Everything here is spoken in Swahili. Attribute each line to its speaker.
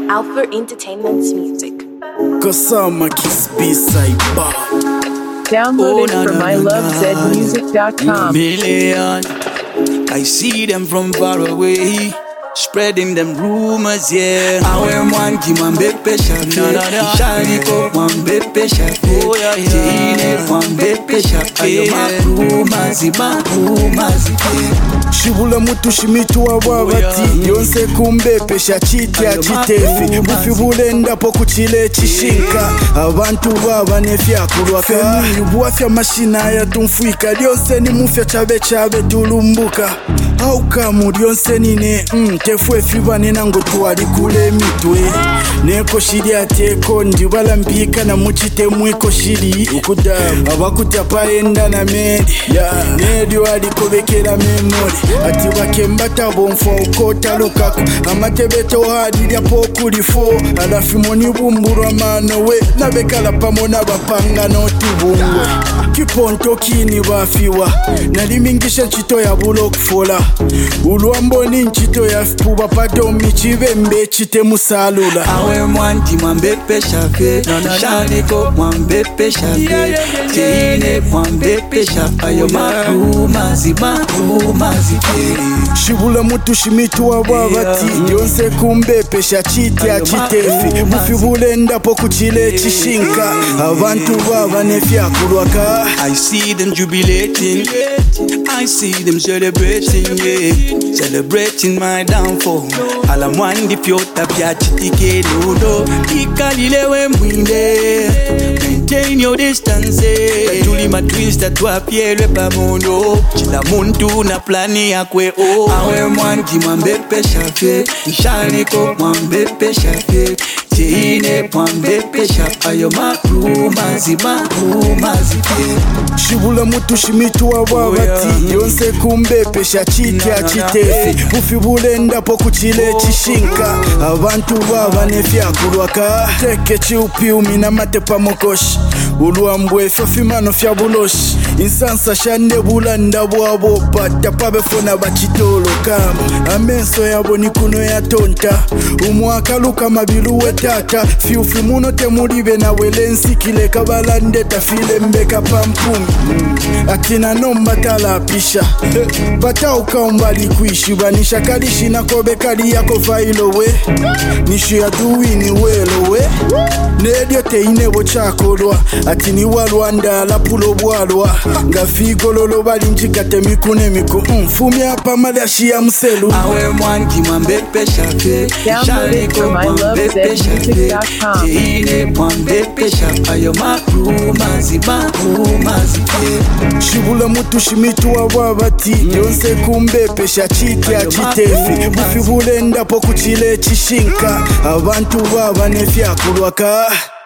Speaker 1: Alpha Entertainment's music.
Speaker 2: Kasama Kiss B-side bar.
Speaker 3: Download it from ilovezmusic.com.
Speaker 4: Million, I see them from far away, spreading them rumors, yeah. I wear one give one baby shot, shiny coat one baby shot, Tine one baby shot. Ayo rumors,
Speaker 2: Shibula mutu shimitu wa wabati Yonse kumbe pesha chiti ya chitefi Bufi bulenda po kuchile chishinka Abantu baba nefya kulwaka Femi buafya mashina ya tumfuika Yonse ni mufya chabe tulumbuka Hauka muri yonse nine Tefwe fiba ninango tuwali kule mitwe Neko shiri ateko ndibala mpika na muchite mwiko shiri Ukudabu abakutapa enda na medi Nedi wali kubekera memori Ati wakembata bonfo ukota lukaku Amatebeto hadilya pokulifo Alafi moni bumburu mano we Nabekala pamona bapanga notubungwe Kiponto kini wafiwa Nalimingisha chito ya bulo kufola Uluamboni nchito ya fuba pato michibembe chite musalula
Speaker 4: Awe mwanti mwambepe shafe Shaniko mwambepe shafe Tine mwambepe shafe Ayo marumazi
Speaker 2: Shibula mutu shimitu wa wabati Yonse kumbe pesha chiti ya chitefi Bufi bulenda po kuchile chishinka Abantu baba nefya kulwaka
Speaker 4: I see them jubilating, I see them celebrating, yeah. Celebrating my downfall. Alamwandi pyota pya chitike nudo Ikalilewe mwinde, maintain your distance. Tuli matwista tuapielwe pamono Chila muntu na plani ya kwe o Awe mwanji mwambepe shafe Shaniko mwambepe shafe Tine mwambepe shafe Ayo marumazi
Speaker 2: Shibula mutu shimitu wa wabati Yonse kumbe pesha chiti ya chitefi Bufi bulenda po kuchile chishinka Abantu baba nefya kulwaka Teke chiupi umina mate pa mokoshi Uluambwe fimano fya buloshi Insansa shande bulanda bwabo Pata pabefona bachitolo kama Amenso yabo nikuno ya tonta Umwaka luka mabilu wetata Fiufi muno temulibe na welensi Kile kabalande tafile mbeka pampumi Akina nomba talapisha Bata umbali kuishi Banisha kalishi na kobe kali yako failo we Nishu ya duwini welo we Nedio teinebo chakolwa Atini walwanda la pulo bwalwa Ngafigo lolo bali njikate mikune miku Fumi hapa malashi ya mselu
Speaker 4: Awe mwanji mwambepe shafe Shaniko mwambepe shafe Tine mwambepe shafe Ayo marumazi
Speaker 2: Shibula mutu shimitu wa wabati Yonse kumbe pesha chiti ya chitefi Bufi bulenda po kuchile chishinka Abantu baba nefya kulwaka